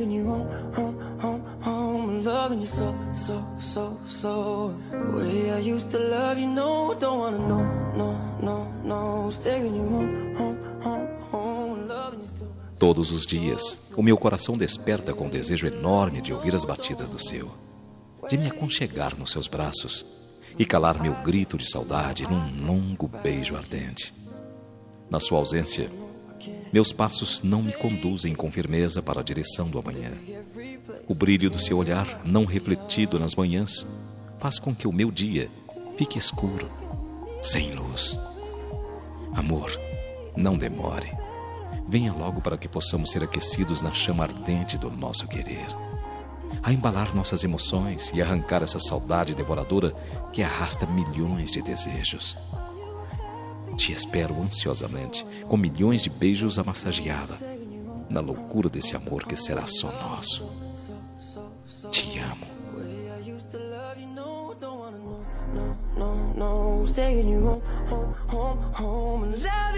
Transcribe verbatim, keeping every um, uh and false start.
taking you home, home, home, home, and loving you so, so, so, so. The way I used to love you, no, don't wanna know, no, no, no. It's taking you home, home, home, home, and loving you so. Todos os dias, o meu coração desperta com um desejo enorme de ouvir as batidas do seu, de me aconchegar nos seus braços e calar meu grito de saudade num longo beijo ardente. Na sua ausência, meus passos não me conduzem com firmeza para a direção do amanhã. O brilho do seu olhar, não refletido nas manhãs, faz com que o meu dia fique escuro, sem luz. Amor, não demore. Venha logo para que possamos ser aquecidos na chama ardente do nosso querer, a embalar nossas emoções e arrancar essa saudade devoradora que arrasta milhões de desejos. Te espero ansiosamente, com milhões de beijos a massageá-la, na loucura desse amor que será só nosso. Te amo. No, no, no, staying you home, home, home, home, and